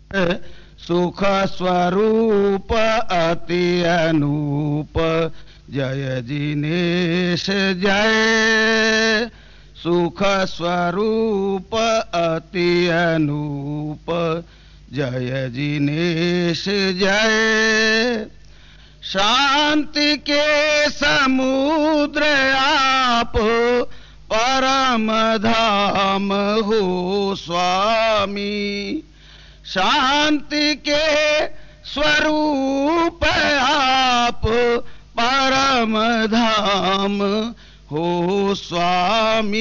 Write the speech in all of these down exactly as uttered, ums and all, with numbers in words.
सुख स्वरूप अति अनूप जय जिनेश जय। सुख स्वरूप अति अनूप जय जिनेश जय। शांति के समुद्र आप परम धाम हो स्वामी। शांति के स्वरूप आप परम धाम हो स्वामी।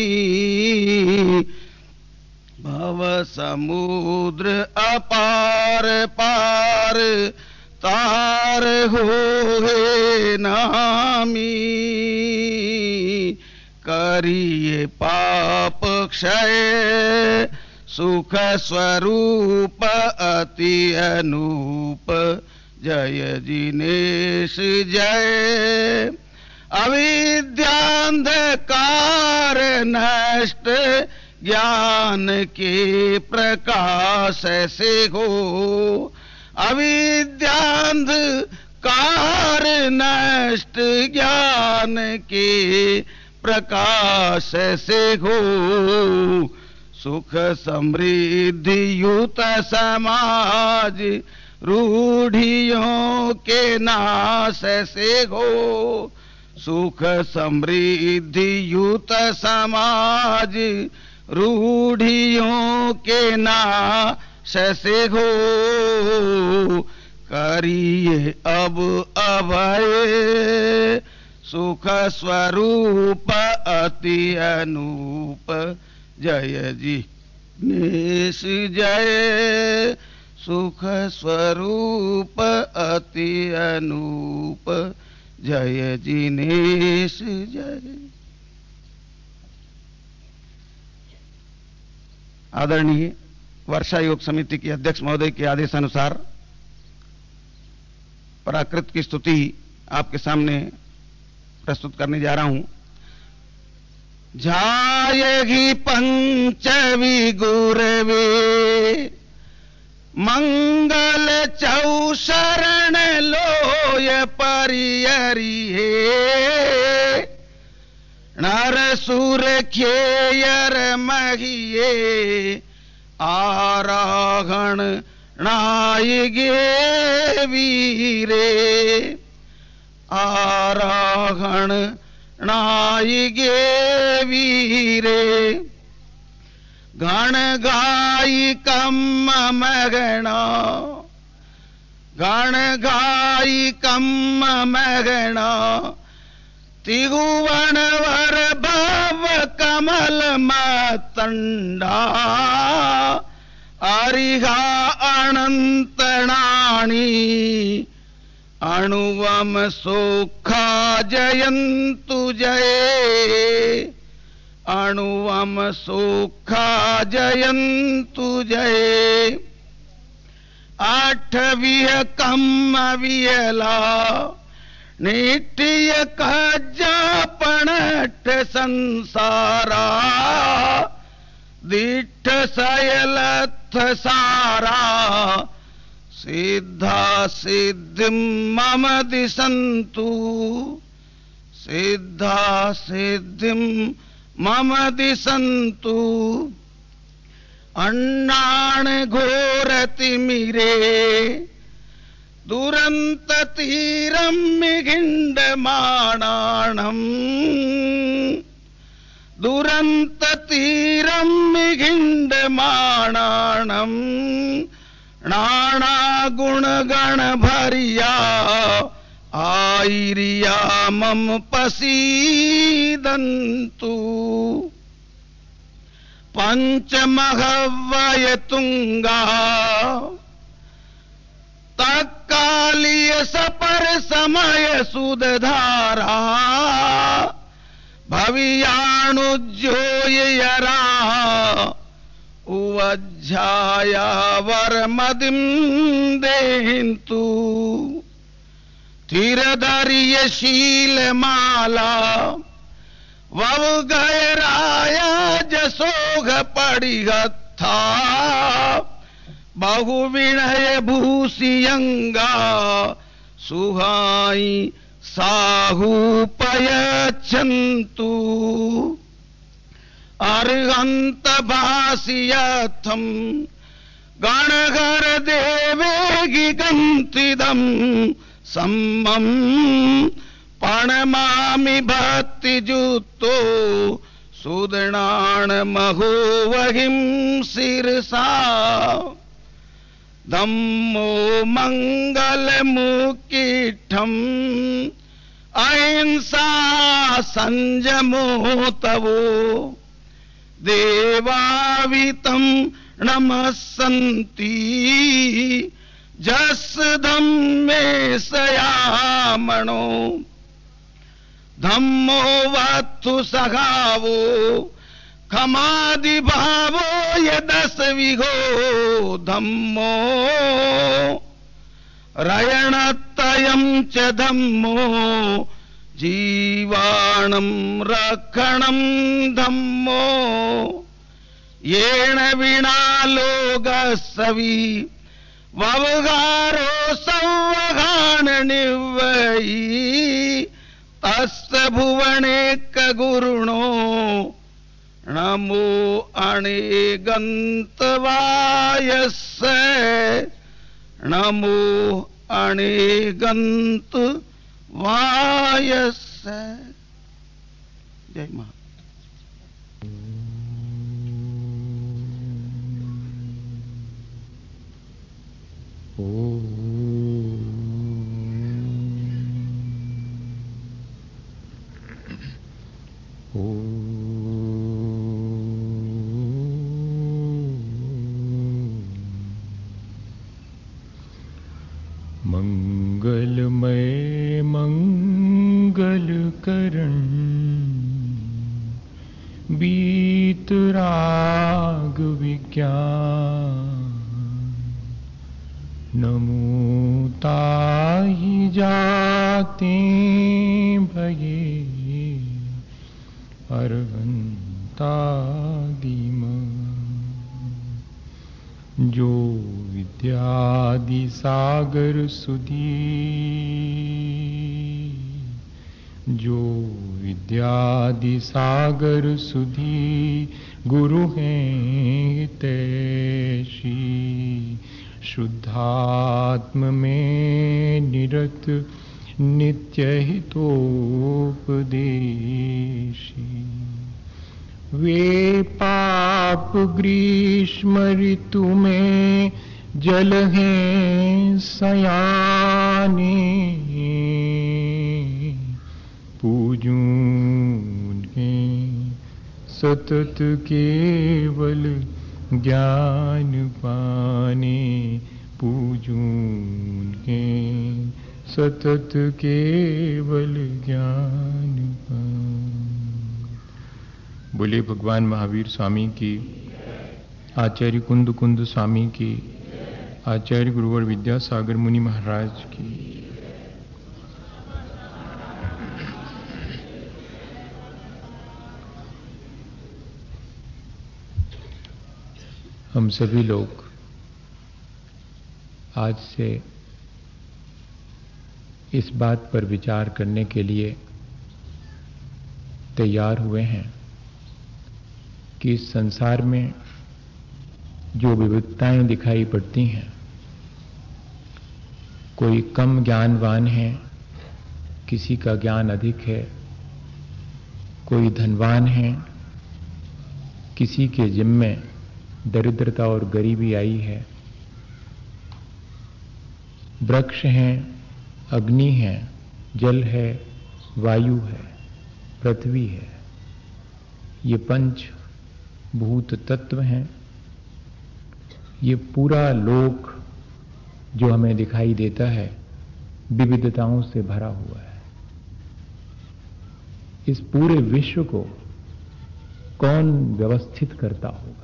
भव समुद्र अपार पार तार हो हे नामी। करिए पाप क्षय सुख स्वरूप अति अनूप जय जिनेश जय। अविद्यांधकार नष्ट ज्ञान के प्रकाश से हो। अविद्यांधकार नष्ट ज्ञान के प्रकाश से हो। सुख समृद्धि युत समाज रूढ़ियों के नाश से हो। सुख समृद्धि युत समाज रूढ़ियों के नाश से हो। करिए अब अभय सुख स्वरूप अति अनूप जय जिनेश जय। सुख स्वरूप अति अनूप जय जिनेश जय। आदरणीय वर्षा योग समिति के अध्यक्ष महोदय के आदेशानुसार प्राकृत की स्तुति आपके सामने प्रस्तुत करने जा रहा हूं। जायगी पंचवी गुरवे मंगल चौ शरण लोय परियरिये। नर सुर खेयर महिये आरागण नायगे वीरे। आरागण नायगे वीरे। गण गाई कम मगना गण गाई कम मगना। तिगुवन वर भव कमल मतंडा। अरिहा अनंत नाणी अणुवम सुखा जयंतु जय। अणुवम सुखा जयंतु जय। आठवीह कम वियला नित्य कजापणठ संसारा। दिठ सयलथ सारा सिद्धा सिद्धिं मम दिशन्तु। सिद्धा सिद्धिं मम दिशन्तु। अन्नान घोरतिमिरे दुरंत तीरम मिगिंड माणाणम। दुरंत तीरम मिगिंड माणाणम। नाना गुण गण भरिया आईरिया मम पसीदंतु। पंचमहव्वय तुंगा तत्कालीय सपर समय सुधारा। भवियाणुज्योयरा उवज्झाया वरमदिं देहिन्तु। थिरधर्य शीलमाला वव गयराया जसोघ पड़िगत्था। बहुविनय भूषियंगा सुहाई साहूपयच्छन्तु अर्हन्त भाष्यर्थम गणगर देवेगी गंतिदम सम्मम प्रणमामि भक्तिजुक्तो सुदृणान महोवहिं शिरसा धम्मो मंगलमुकीठम अहिंसा संयमो तवो देवावितं नमस्सन्ति जस् धम्मे सयामणो धम्मो वत्थु सखावो खमादि भावो यदस विघो धम्मो रयणतयं च धम्मो जीवाणं रक्षणं धम्मो येन विना लोकस्सवि ववगारो संवगान निवयि तस्य भुवनेक गुरुणो नमो अणेगन्तवायस्य नमो अणेगन्तवायस्य। जय मां। मंगलमय मंगल करण बीत राग विज्ञान नमो ताहि जाते भये अरहंतादिम जो विद्यादि सागर सुधी जो विद्यादि सागर सुधी गुरु हैं हितैषी शुद्धात्म में निरत नित्य हितोपदेशी वे पाप ग्रीष्म ऋतु में जल हैं सयाने पूजूं उन्हें सतत केवल ज्ञान पाने पूजूं उन्हें सतत केवल ज्ञान पाने। बोले भगवान महावीर स्वामी की, आचार्य कुंद कुंद स्वामी की, आचार्य गुरुवर विद्यासागर मुनि महाराज की। हम सभी लोग आज से इस बात पर विचार करने के लिए तैयार हुए हैं कि इस संसार में जो विविधताएं दिखाई पड़ती हैं, कोई कम ज्ञानवान है, किसी का ज्ञान अधिक है, कोई धनवान है, किसी के जिम्मे दरिद्रता और गरीबी आई है, वृक्ष हैं, अग्नि है, जल है, वायु है, पृथ्वी है, ये पंच भूत तत्व हैं। ये पूरा लोक जो हमें दिखाई देता है विविधताओं से भरा हुआ है। इस पूरे विश्व को कौन व्यवस्थित करता होगा?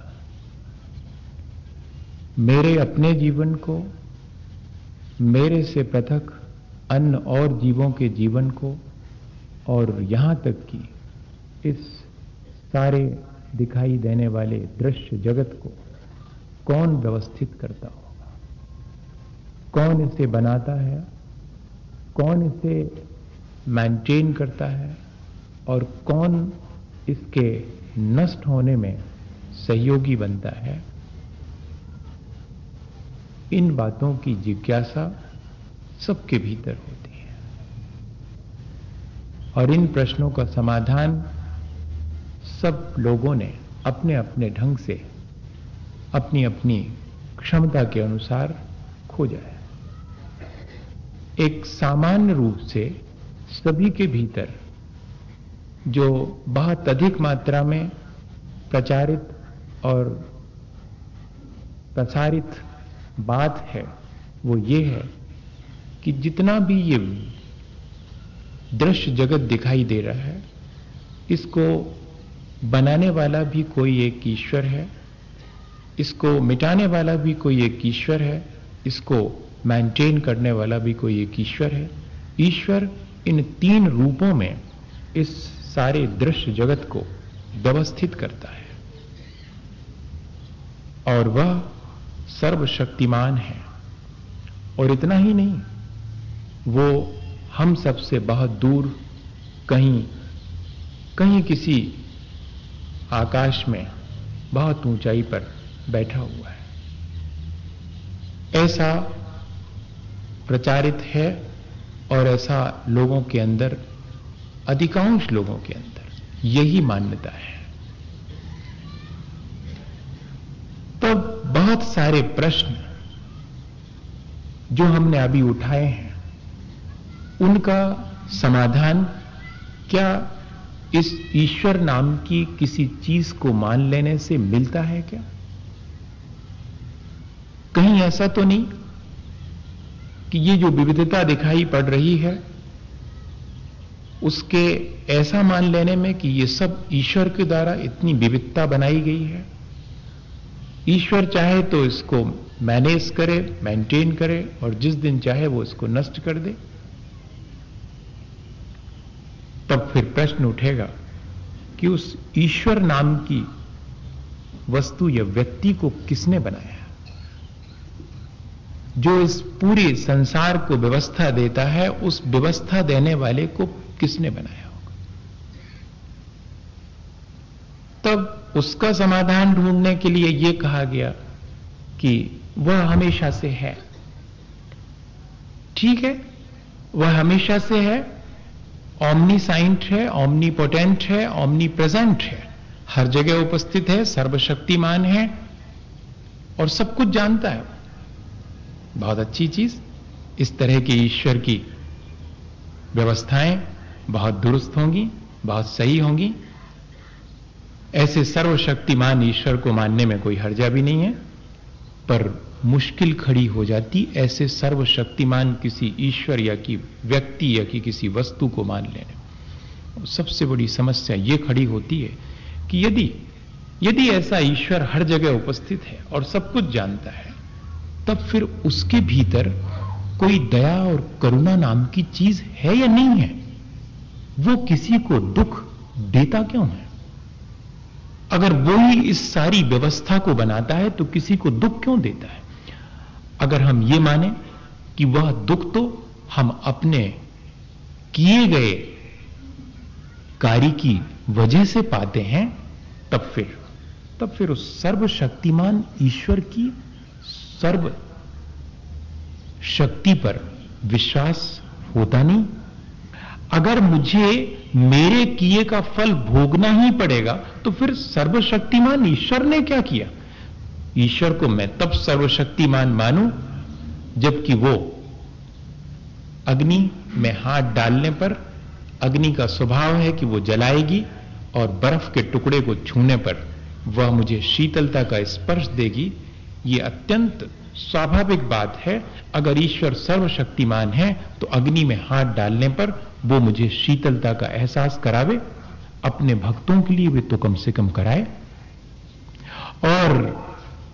मेरे अपने जीवन को, मेरे से पृथक अन्य और जीवों के जीवन को, और यहां तक कि इस सारे दिखाई देने वाले दृश्य जगत को कौन व्यवस्थित करता हो? कौन इसे बनाता है, कौन इसे मेंटेन करता है और कौन इसके नष्ट होने में सहयोगी बनता है, इन बातों की जिज्ञासा सबके भीतर होती है। और इन प्रश्नों का समाधान सब लोगों ने अपने अपने ढंग से, अपनी अपनी क्षमता के अनुसार खोजा है। एक सामान्य रूप से सभी के भीतर जो बहुत अधिक मात्रा में प्रचारित और प्रसारित बात है वो ये है कि जितना भी ये दृश्य जगत दिखाई दे रहा है, इसको बनाने वाला भी कोई एक ईश्वर है, इसको मिटाने वाला भी कोई एक ईश्वर है, इसको मेंटेन करने वाला भी कोई एक ईश्वर है। ईश्वर इन तीन रूपों में इस सारे दृश्य जगत को व्यवस्थित करता है और वह सर्वशक्तिमान है। और इतना ही नहीं, वो हम सबसे बहुत दूर कहीं कहीं किसी आकाश में बहुत ऊंचाई पर बैठा हुआ है, ऐसा प्रचारित है और ऐसा लोगों के अंदर, अधिकांश लोगों के अंदर यही मान्यता है। तब बहुत सारे प्रश्न जो हमने अभी उठाए हैं, उनका समाधान क्या इस ईश्वर नाम की किसी चीज को मान लेने से मिलता है क्या? कहीं ऐसा तो नहीं कि ये जो विविधता दिखाई पड़ रही है उसके ऐसा मान लेने में कि ये सब ईश्वर के द्वारा इतनी विविधता बनाई गई है, ईश्वर चाहे तो इसको मैनेज करे, मेंटेन करे और जिस दिन चाहे वो इसको नष्ट कर दे। तब फिर प्रश्न उठेगा कि उस ईश्वर नाम की वस्तु या व्यक्ति को किसने बनाया? जो इस पूरे संसार को व्यवस्था देता है, उस व्यवस्था देने वाले को किसने बनाया होगा? तब उसका समाधान ढूंढने के लिए यह कहा गया कि वह हमेशा से है। ठीक है, वह हमेशा से है, ऑमनीसाइंट है, ऑमनीपोटेंट है, ऑमनी प्रेजेंट है, हर जगह उपस्थित है, सर्वशक्तिमान है और सब कुछ जानता है। बहुत अच्छी चीज। इस तरह की ईश्वर की व्यवस्थाएं बहुत दुरुस्त होंगी, बहुत सही होंगी। ऐसे सर्वशक्तिमान ईश्वर को मानने में कोई हर्जा भी नहीं है, पर मुश्किल खड़ी हो जाती ऐसे सर्वशक्तिमान किसी ईश्वर या कि व्यक्ति या कि किसी वस्तु को मान लेने। सबसे बड़ी समस्या यह खड़ी होती है कि यदि यदि ऐसा ईश्वर हर जगह उपस्थित है और सब कुछ जानता है, तब फिर उसके भीतर कोई दया और करुणा नाम की चीज है या नहीं है? वो किसी को दुख देता क्यों है? अगर वो ही इस सारी व्यवस्था को बनाता है तो किसी को दुख क्यों देता है? अगर हम ये माने कि वह दुख तो हम अपने किए गए कार्य की वजह से पाते हैं, तब फिर तब फिर उस सर्वशक्तिमान ईश्वर की सर्व शक्ति पर विश्वास होता नहीं। अगर मुझे मेरे किए का फल भोगना ही पड़ेगा तो फिर सर्वशक्तिमान ईश्वर ने क्या किया? ईश्वर को मैं तब सर्वशक्तिमान मानूं जबकि वो अग्नि में हाथ डालने पर अग्नि का स्वभाव है कि वो जलाएगी और बर्फ के टुकड़े को छूने पर वह मुझे शीतलता का स्पर्श देगी। ये अत्यंत स्वाभाविक बात है। अगर ईश्वर सर्वशक्तिमान है तो अग्नि में हाथ डालने पर वो मुझे शीतलता का एहसास करावे। अपने भक्तों के लिए भी तो कम से कम कराए। और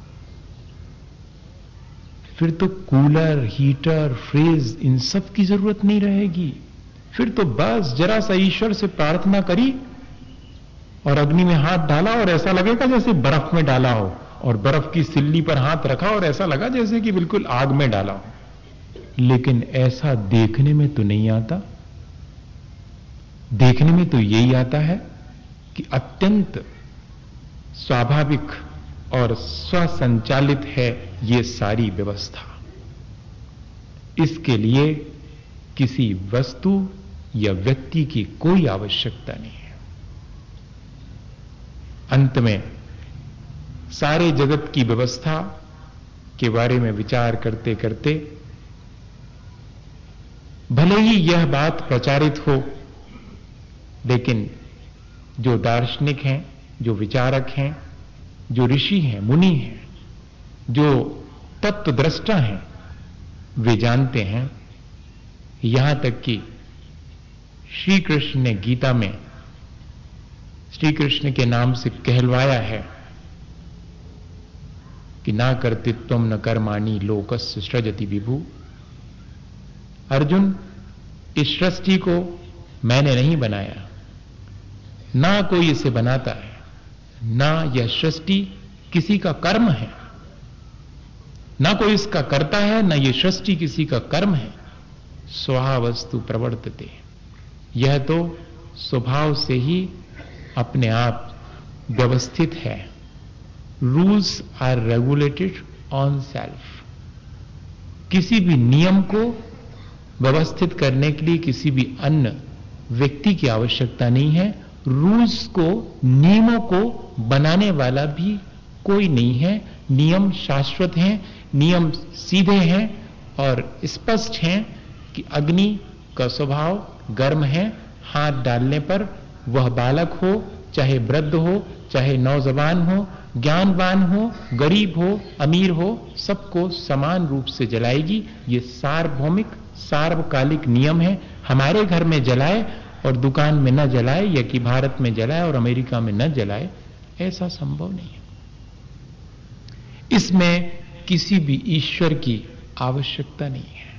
फिर तो कूलर, हीटर, फ्रिज इन सब की जरूरत नहीं रहेगी। फिर तो बस जरा सा ईश्वर से प्रार्थना करी और अग्नि में हाथ डाला और ऐसा लगेगा जैसे बर्फ में डाला हो, और बर्फ की सिल्ली पर हाथ रखा और ऐसा लगा जैसे कि बिल्कुल आग में डाला हो। लेकिन ऐसा देखने में तो नहीं आता। देखने में तो यही आता है कि अत्यंत स्वाभाविक और स्वसंचालित है ये सारी व्यवस्था। इसके लिए किसी वस्तु या व्यक्ति की कोई आवश्यकता नहीं है। अंत में सारे जगत की व्यवस्था के बारे में विचार करते करते भले ही यह बात प्रचारित हो, लेकिन जो दार्शनिक हैं, जो विचारक हैं, जो ऋषि हैं, मुनि हैं, जो तत्वद्रष्टा हैं, वे जानते हैं, यहां तक कि श्री कृष्ण ने गीता में श्री कृष्ण के नाम से कहलवाया है कि ना कर्तृत्वम न कर्माणि लोकस्य सृजति विभु। अर्जुन, इस सृष्टि को मैंने नहीं बनाया, ना कोई इसे बनाता है, ना यह सृष्टि किसी का कर्म है, ना कोई इसका करता है, ना यह सृष्टि किसी का कर्म है। स्वभावस्तु प्रवर्तते, यह तो स्वभाव से ही अपने आप व्यवस्थित है। Rules are regulated on self. किसी भी नियम को व्यवस्थित करने के लिए किसी भी अन्य व्यक्ति की आवश्यकता नहीं है। रूल्स को, नियमों को बनाने वाला भी कोई नहीं है। नियम शाश्वत हैं, नियम सीधे हैं और स्पष्ट हैं कि अग्नि का स्वभाव गर्म है। हाथ डालने पर वह बालक हो, चाहे वृद्ध हो, चाहे नौजवान हो, ज्ञानवान हो, गरीब हो, अमीर हो, सबको समान रूप से जलाएगी। ये सार्वभौमिक सार्वकालिक नियम है। हमारे घर में जलाए और दुकान में न जलाए, या कि भारत में जलाए और अमेरिका में न जलाए, ऐसा संभव नहीं है। इसमें किसी भी ईश्वर की आवश्यकता नहीं है।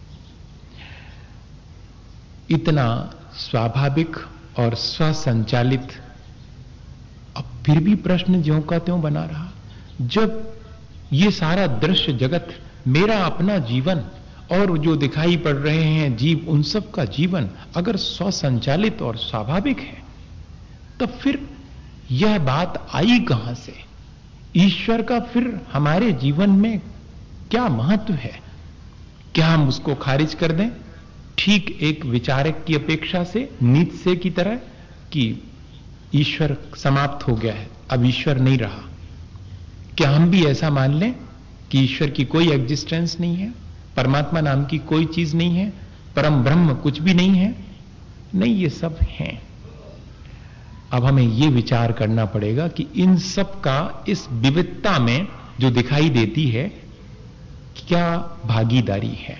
इतना स्वाभाविक और स्वसंचालित, अब फिर भी प्रश्न ज्यों का त्यों बना रहा। जब ये सारा दृश्य जगत, मेरा अपना जीवन और जो दिखाई पड़ रहे हैं जीव, उन सब का जीवन अगर स्वसंचालित और स्वाभाविक है, तब फिर यह बात आई कहां से? ईश्वर का फिर हमारे जीवन में क्या महत्व है? क्या हम उसको खारिज कर दें ठीक एक विचारक की अपेक्षा से, नीत्शे की तरह, कि ईश्वर समाप्त हो गया है, अब ईश्वर नहीं रहा? क्या हम भी ऐसा मान लें कि ईश्वर की कोई एग्जिस्टेंस नहीं है, परमात्मा नाम की कोई चीज नहीं है, परम ब्रह्म कुछ भी नहीं है? नहीं, ये सब हैं। अब हमें ये विचार करना पड़ेगा कि इन सब का इस विविधता में जो दिखाई देती है, क्या भागीदारी है?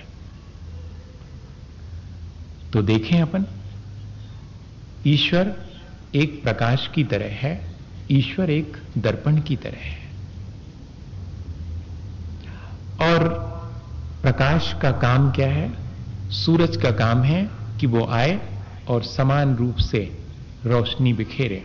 तो देखें अपन, ईश्वर एक प्रकाश की तरह है, ईश्वर एक दर्पण की तरह है। और प्रकाश का काम क्या है? सूरज का काम है कि वो आए और समान रूप से रोशनी बिखेरे।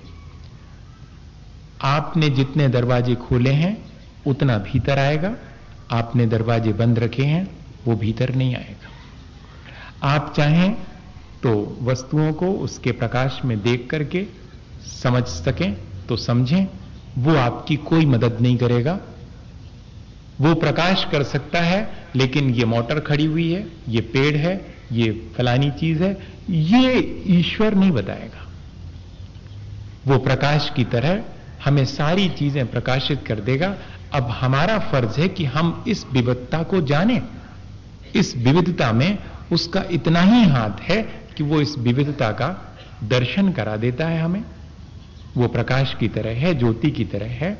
आपने जितने दरवाजे खोले हैं उतना भीतर आएगा, आपने दरवाजे बंद रखे हैं वो भीतर नहीं आएगा। आप चाहें तो वस्तुओं को उसके प्रकाश में देख करके समझ सकें तो समझें, वो आपकी कोई मदद नहीं करेगा। वो प्रकाश कर सकता है, लेकिन ये मोटर खड़ी हुई है, ये पेड़ है, ये फलानी चीज है, ये ईश्वर नहीं बताएगा। वो प्रकाश की तरह हमें सारी चीजें प्रकाशित कर देगा। अब हमारा फर्ज है कि हम इस विविधता को जानें। इस विविधता में उसका इतना ही हाथ है कि वो इस विविधता का दर्शन करा देता है हमें। वो प्रकाश की तरह है, ज्योति की तरह है,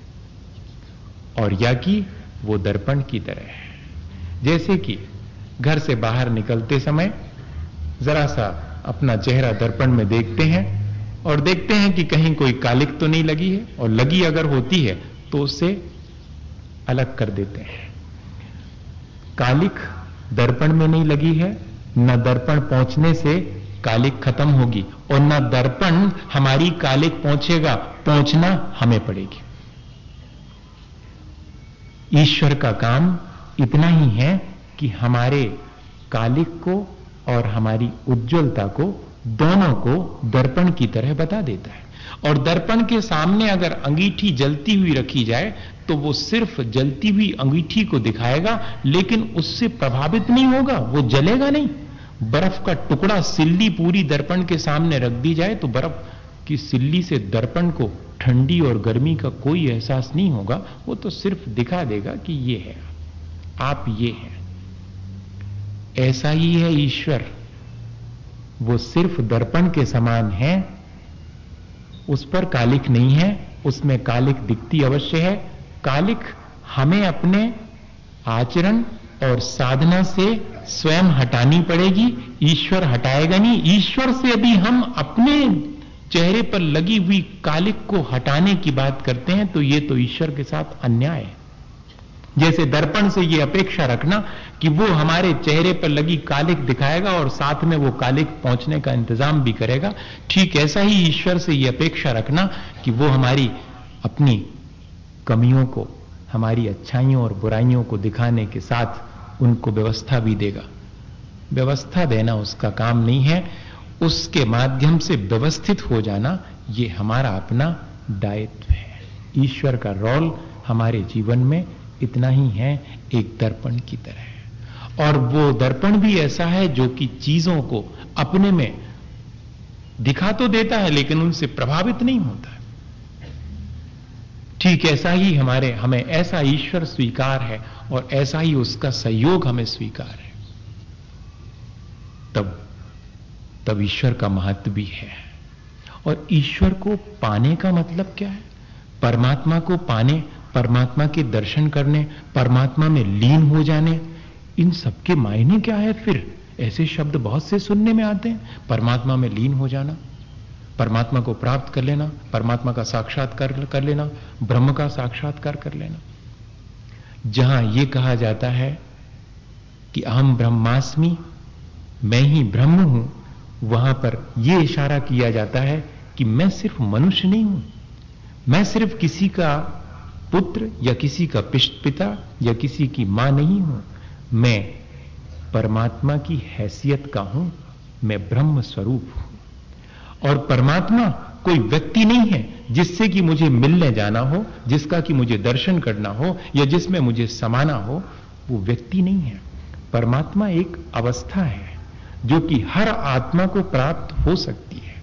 और या कि वो दर्पण की तरह है। जैसे कि घर से बाहर निकलते समय जरा सा अपना चेहरा दर्पण में देखते हैं और देखते हैं कि कहीं कोई कालिक तो नहीं लगी है, और लगी अगर होती है तो उससे अलग कर देते हैं। कालिक दर्पण में नहीं लगी है, न दर्पण पहुंचने से कालिक खत्म होगी, और न दर्पण हमारी कालिक पहुंचेगा, पहुंचना हमें पड़ेगी। ईश्वर का काम इतना ही है कि हमारे कालिक को और हमारी उज्ज्वलता को, दोनों को दर्पण की तरह बता देता है। और दर्पण के सामने अगर अंगीठी जलती हुई रखी जाए तो वो सिर्फ जलती हुई अंगीठी को दिखाएगा, लेकिन उससे प्रभावित नहीं होगा, वो जलेगा नहीं। बर्फ का टुकड़ा, सिल्ली पूरी दर्पण के सामने रख दी जाए तो बर्फ की सिल्ली से दर्पण को ठंडी और गर्मी का कोई एहसास नहीं होगा, वो तो सिर्फ दिखा देगा कि ये है, आप ये हैं। ऐसा ही है ईश्वर, वो सिर्फ दर्पण के समान है, उस पर कालिक नहीं है, उसमें कालिक दिखती अवश्य है। कालिक हमें अपने आचरण और साधना से स्वयं हटानी पड़ेगी, ईश्वर हटाएगा नहीं। ईश्वर से अभी हम अपने चेहरे पर लगी हुई कालिक को हटाने की बात करते हैं तो ये तो ईश्वर के साथ अन्याय है। जैसे दर्पण से ये अपेक्षा रखना कि वो हमारे चेहरे पर लगी कालिक दिखाएगा और साथ में वो कालिक पहुंचने का इंतजाम भी करेगा, ठीक ऐसा ही ईश्वर से ये अपेक्षा रखना कि वो हमारी अपनी कमियों को, हमारी अच्छाइयों और बुराइयों को दिखाने के साथ उनको व्यवस्था भी देगा। व्यवस्था देना उसका काम नहीं है, उसके माध्यम से व्यवस्थित हो जाना ये हमारा अपना दायित्व है। ईश्वर का रोल हमारे जीवन में इतना ही है, एक दर्पण की तरह। और वो दर्पण भी ऐसा है जो कि चीजों को अपने में दिखा तो देता है लेकिन उनसे प्रभावित नहीं होता है। ठीक ऐसा ही हमारे हमें ऐसा ईश्वर स्वीकार है और ऐसा ही उसका सहयोग हमें स्वीकार है। तब तब ईश्वर का महत्व भी है। और ईश्वर को पाने का मतलब क्या है? परमात्मा को पाने, परमात्मा के दर्शन करने, परमात्मा में लीन हो जाने, इन सबके मायने क्या है? फिर ऐसे शब्द बहुत से सुनने में आते हैं, परमात्मा में लीन हो जाना, परमात्मा को प्राप्त कर लेना, परमात्मा का साक्षात्कार कर लेना, ब्रह्म का साक्षात्कार कर लेना। जहां यह कहा जाता है कि अहम ब्रह्मास्मि, मैं ही ब्रह्म हूं, वहां पर यह इशारा किया जाता है कि मैं सिर्फ मनुष्य नहीं हूं, मैं सिर्फ किसी का पुत्र या किसी का पिता या किसी की मां नहीं हूं, मैं परमात्मा की हैसियत का हूं, मैं ब्रह्म स्वरूप हूं। और परमात्मा कोई व्यक्ति नहीं है जिससे कि मुझे मिलने जाना हो, जिसका कि मुझे दर्शन करना हो या जिसमें मुझे समाना हो, वो व्यक्ति नहीं है। परमात्मा एक अवस्था है जो कि हर आत्मा को प्राप्त हो सकती है।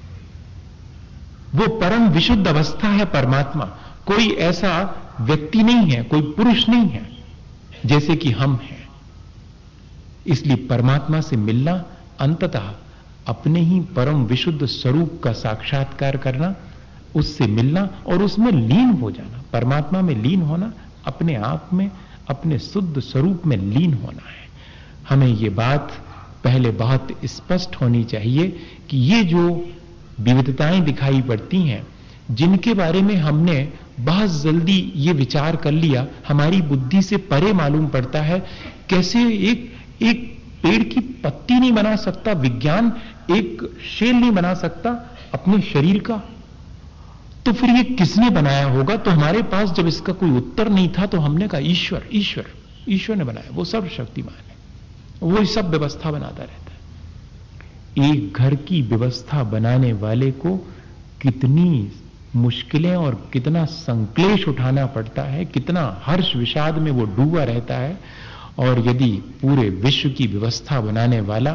वो परम विशुद्ध अवस्था है परमात्मा। कोई ऐसा व्यक्ति नहीं है, कोई पुरुष नहीं है जैसे कि हम हैं। इसलिए परमात्मा से मिलना अंततः अपने ही परम विशुद्ध स्वरूप का साक्षात्कार करना, उससे मिलना और उसमें लीन हो जाना। परमात्मा में लीन होना, अपने आप में, अपने शुद्ध स्वरूप में लीन होना है। हमें यह बात पहले बहुत स्पष्ट होनी चाहिए कि ये जो विविधताएं दिखाई पड़ती हैं, जिनके बारे में हमने बहुत जल्दी ये विचार कर लिया, हमारी बुद्धि से परे मालूम पड़ता है। कैसे एक एक पेड़ की पत्ती नहीं बना सकता विज्ञान, एक शेल नहीं बना सकता अपने शरीर का, तो फिर ये किसने बनाया होगा? तो हमारे पास जब इसका कोई उत्तर नहीं था तो हमने कहा ईश्वर, ईश्वर ईश्वर ने बनाया, वो सर्वशक्तिमान है, वो सब व्यवस्था बनाता रहता है। एक घर की व्यवस्था बनाने वाले को कितनी मुश्किलें और कितना संक्लेश उठाना पड़ता है, कितना हर्ष विषाद में वो डूबा रहता है। और यदि पूरे विश्व की व्यवस्था बनाने वाला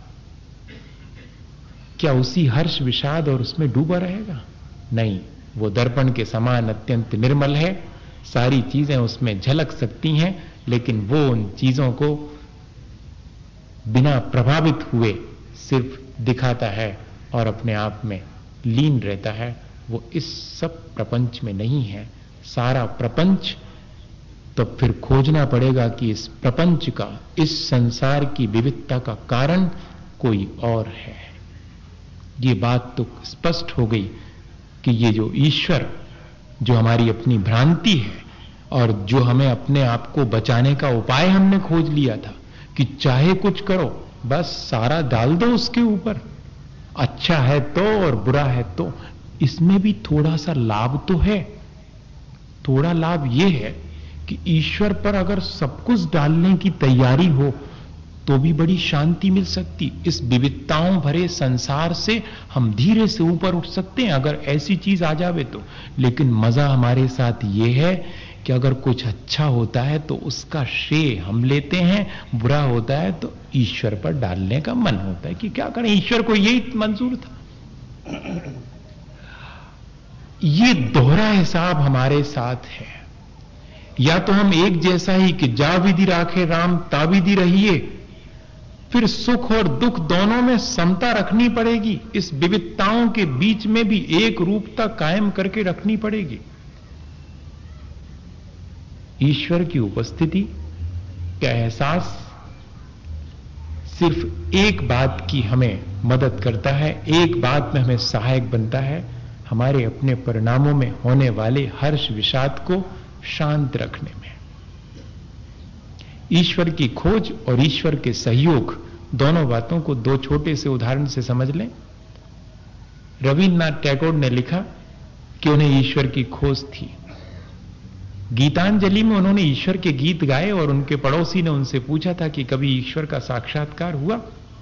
क्या उसी हर्ष विषाद और उसमें डूबा रहेगा? नहीं, वो दर्पण के समान अत्यंत निर्मल है, सारी चीजें उसमें झलक सकती हैं, लेकिन वो उन चीजों को बिना प्रभावित हुए सिर्फ दिखाता है और अपने आप में लीन रहता है। वो इस सब प्रपंच में नहीं है। सारा प्रपंच, तो फिर खोजना पड़ेगा कि इस प्रपंच का, इस संसार की विविधता का कारण कोई और है। ये बात तो स्पष्ट हो गई कि ये जो ईश्वर, जो हमारी अपनी भ्रांति है और जो हमें अपने आप को बचाने का उपाय हमने खोज लिया था कि चाहे कुछ करो, बस सारा डाल दो उसके ऊपर, अच्छा है तो और बुरा है तो। इसमें भी थोड़ा सा लाभ तो है। थोड़ा लाभ यह है कि ईश्वर पर अगर सब कुछ डालने की तैयारी हो तो भी बड़ी शांति मिल सकती। इस विविधताओं भरे संसार से हम धीरे से ऊपर उठ सकते हैं अगर ऐसी चीज आ जावे तो। लेकिन मजा हमारे साथ ये है कि अगर कुछ अच्छा होता है तो उसका श्रेय हम लेते हैं, बुरा होता है तो ईश्वर पर डालने का मन होता है कि क्या करें, ईश्वर को यही मंजूर था। ये दोहरा हिसाब हमारे साथ है। या तो हम एक जैसा ही कि जा विधि राखे राम ता विधि रहिए, फिर सुख और दुख दोनों में समता रखनी पड़ेगी। इस विविधताओं के बीच में भी एक रूपता कायम करके रखनी पड़ेगी। ईश्वर की उपस्थिति का एहसास सिर्फ एक बात की हमें मदद करता है, एक बात में हमें सहायक बनता है, हमारे अपने परिणामों में होने वाले हर्ष विषाद को शांत रखने में। ईश्वर की खोज और ईश्वर के सहयोग, दोनों बातों को दो छोटे से उदाहरण से समझ लें। रविन्द्रनाथ टैगोर ने लिखा कि उन्हें ईश्वर की खोज थी। गीतांजलि में उन्होंने ईश्वर के गीत गाए और उनके पड़ोसी ने उनसे पूछा था कि कभी ईश्वर का साक्षात्कार हुआ?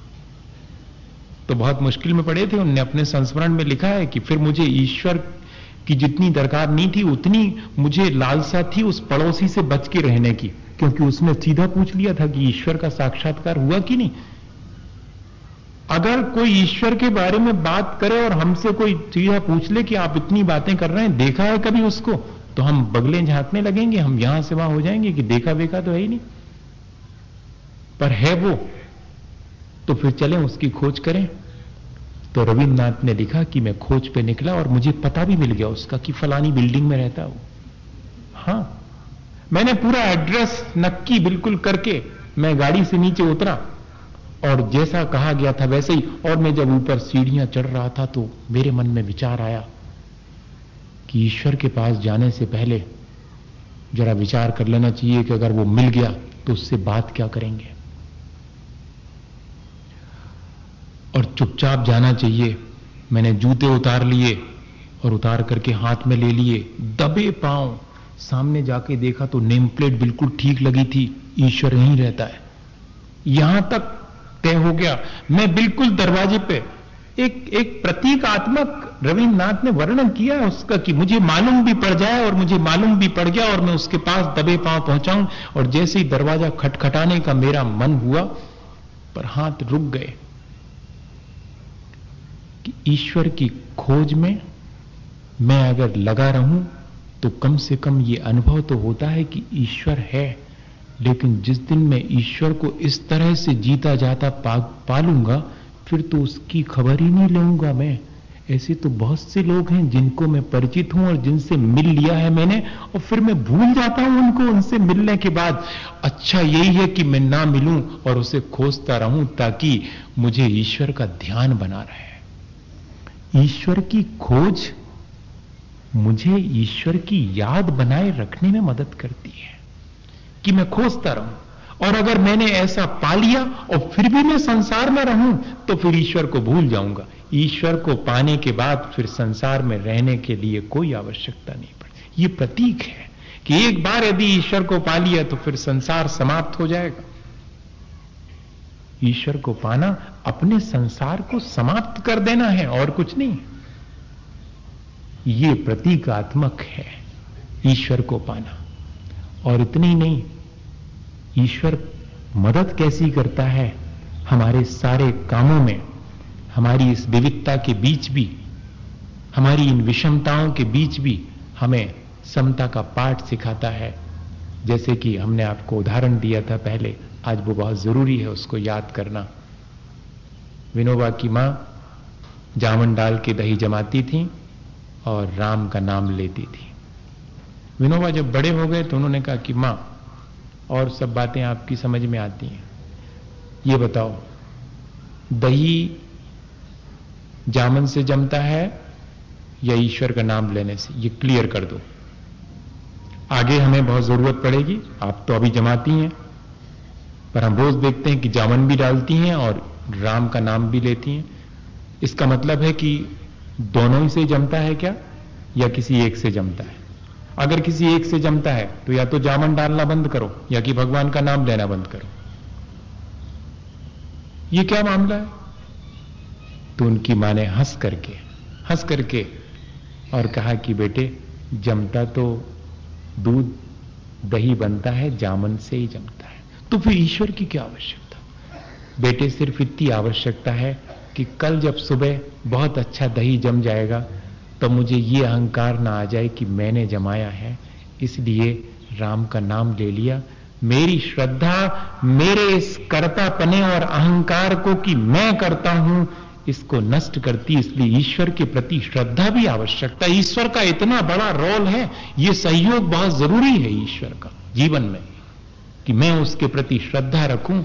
तो बहुत मुश्किल में पड़े थे। उन्होंने अपने संस्मरण में लिखा है कि फिर मुझे ईश्वर की जितनी दरकार नहीं थी उतनी मुझे लालसा थी उस पड़ोसी से बच के रहने की, क्योंकि उसने सीधा पूछ लिया था कि ईश्वर का साक्षात्कार हुआ कि नहीं। अगर कोई ईश्वर के बारे में बात करे और हमसे कोई सीधा पूछ ले कि आप इतनी बातें कर रहे हैं, देखा है कभी उसको, तो हम बगलें झांकने लगेंगे, हम यहां से वहां हो जाएंगे कि देखा देखा तो है ही नहीं। पर है वो, तो फिर चलें उसकी खोज करें। तो रविन्द्रनाथ ने लिखा कि मैं खोज पे निकला और मुझे पता भी मिल गया उसका कि फलानी बिल्डिंग में रहता हूं। हां, मैंने पूरा एड्रेस नक्की बिल्कुल करके मैं गाड़ी से नीचे उतरा और जैसा कहा गया था वैसे ही। और मैं जब ऊपर सीढ़ियां चढ़ रहा था तो मेरे मन में विचार आया कि ईश्वर के पास जाने से पहले जरा विचार कर लेना चाहिए कि अगर वो मिल गया तो उससे बात क्या करेंगे, और चुपचाप जाना चाहिए। मैंने जूते उतार लिए और उतार करके हाथ में ले लिए, दबे पांव सामने जाके देखा तो नेम प्लेट बिल्कुल ठीक लगी थी, ईश्वर यहीं रहता है। यहां तक तय हो गया। मैं बिल्कुल दरवाजे पे एक एक प्रतीकात्मक रविन्द्रनाथ ने वर्णन किया है उसका कि मुझे मालूम भी पड़ जाए और मुझे मालूम भी पड़ गया और मैं उसके पास दबे पांव पहुंचाऊं। और जैसे ही दरवाजा खटखटाने का मेरा मन हुआ पर हाथ रुक गए कि ईश्वर की खोज में मैं अगर लगा रहूं तो कम से कम ये अनुभव तो होता है कि ईश्वर है। लेकिन जिस दिन मैं ईश्वर को इस तरह से जीता जाता पा, पालूंगा फिर तो उसकी खबर ही नहीं लूंगा मैं। ऐसे तो बहुत से लोग हैं जिनको मैं परिचित हूं और जिनसे मिल लिया है मैंने, और फिर मैं भूल जाता हूं उनको उनसे मिलने के बाद। अच्छा यही है कि मैं ना मिलूं और उसे खोजता रहूं ताकि मुझे ईश्वर का ध्यान बना रहे। ईश्वर की खोज मुझे ईश्वर की याद बनाए रखने में मदद करती है कि मैं खोजता रहूं। और अगर मैंने ऐसा पा लिया और फिर भी मैं संसार में रहूं तो फिर ईश्वर को भूल जाऊंगा। ईश्वर को पाने के बाद फिर संसार में रहने के लिए कोई आवश्यकता नहीं पड़ती। ये प्रतीक है कि एक बार यदि ईश्वर को पा लिया तो फिर संसार समाप्त हो जाएगा। ईश्वर को पाना अपने संसार को समाप्त कर देना है और कुछ नहीं। ये प्रतीकात्मक है ईश्वर को पाना। और इतनी ही नहीं, ईश्वर मदद कैसी करता है हमारे सारे कामों में। हमारी इस विविधता के बीच भी, हमारी इन विषमताओं के बीच भी हमें समता का पाठ सिखाता है। जैसे कि हमने आपको उदाहरण दिया था पहले, आज वो बहुत जरूरी है उसको याद करना। विनोबा की मां जामन डाल के दही जमाती थी और राम का नाम लेती थी। विनोबा जब बड़े हो गए तो उन्होंने कहा कि मां, और सब बातें आपकी समझ में आती हैं, ये बताओ दही जामन से जमता है या ईश्वर का नाम लेने से? ये क्लियर कर दो, आगे हमें बहुत जरूरत पड़ेगी। आप तो अभी जमाती हैं, पर हम रोज देखते हैं कि जामन भी डालती हैं और राम का नाम भी लेती हैं। इसका मतलब है कि दोनों ही से जमता है क्या, या किसी एक से जमता है? अगर किसी एक से जमता है तो या तो जामन डालना बंद करो या कि भगवान का नाम लेना बंद करो। ये क्या मामला है? तो उनकी मां ने हंस करके हंस करके और कहा कि बेटे, जमता तो दूध दही बनता है, जामन से ही जमता है, तो फिर ईश्वर की क्या आवश्यकता? बेटे, सिर्फ इतनी आवश्यकता है कि कल जब सुबह बहुत अच्छा दही जम जाएगा तो मुझे ये अहंकार ना आ जाए कि मैंने जमाया है, इसलिए राम का नाम ले लिया। मेरी श्रद्धा मेरे इस कर्तापने और अहंकार को कि मैं करता हूं, इसको नष्ट करती, इसलिए ईश्वर के प्रति श्रद्धा भी आवश्यकता है। ईश्वर का इतना बड़ा रोल है, ये सहयोग बहुत जरूरी है ईश्वर का जीवन में, कि मैं उसके प्रति श्रद्धा रखूं